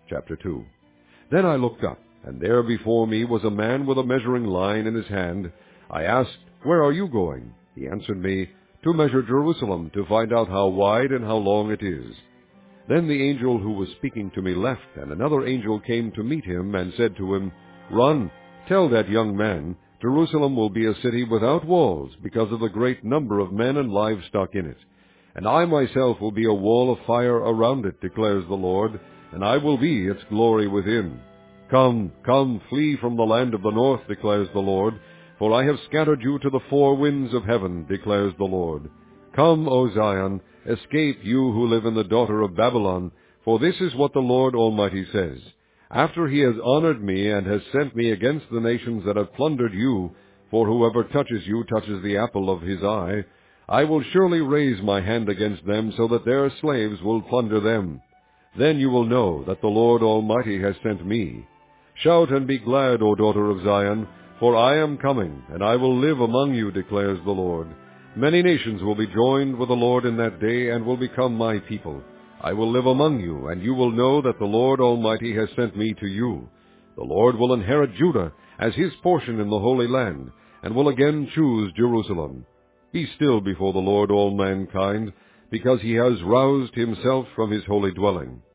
Chapter 2. Then I looked up, and there before me was a man with a measuring line in his hand. I asked, "Where are you going?" He answered me, "To measure Jerusalem, to find out how wide and how long it is." Then the angel who was speaking to me left, and another angel came to meet him, and said to him, "Run, tell that young man, Jerusalem will be a city without walls, because of the great number of men and livestock in it. And I myself will be a wall of fire around it, declares the Lord, and I will be its glory within. Come, come, flee from the land of the north, declares the Lord, for I have scattered you to the four winds of heaven, declares the Lord. Come, O Zion, escape, you who live in the daughter of Babylon, for this is what the Lord Almighty says. After he has honored me and has sent me against the nations that have plundered you, for whoever touches you touches the apple of his eye, I will surely raise my hand against them, so that their slaves will plunder them. Then you will know that the Lord Almighty has sent me. Shout and be glad, O daughter of Zion, for I am coming, and I will live among you, declares the Lord. Many nations will be joined with the Lord in that day, and will become my people. I will live among you, and you will know that the Lord Almighty has sent me to you. The Lord will inherit Judah as his portion in the Holy Land, and will again choose Jerusalem. Be still before the Lord, all mankind, because he has roused himself from his holy dwelling.